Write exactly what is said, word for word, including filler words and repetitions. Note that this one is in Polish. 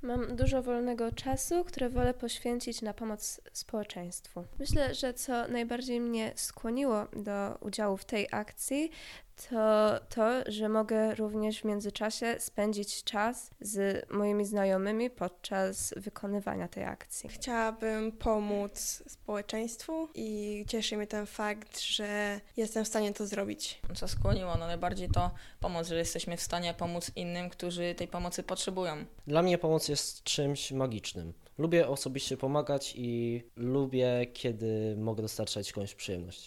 Mam dużo wolnego czasu, które wolę poświęcić na pomoc społeczeństwu. Myślę, że co najbardziej mnie skłoniło do udziału w tej akcji, to to, że mogę również w międzyczasie spędzić czas z moimi znajomymi podczas wykonywania tej akcji. Chciałabym pomóc społeczeństwu i cieszy mnie ten fakt, że jestem w stanie to zrobić. Co skłoniło? No najbardziej to pomoc, że jesteśmy w stanie pomóc innym, którzy tej pomocy potrzebują. Dla mnie pomoc jest czymś magicznym. Lubię osobiście pomagać i lubię, kiedy mogę dostarczać komuś przyjemność.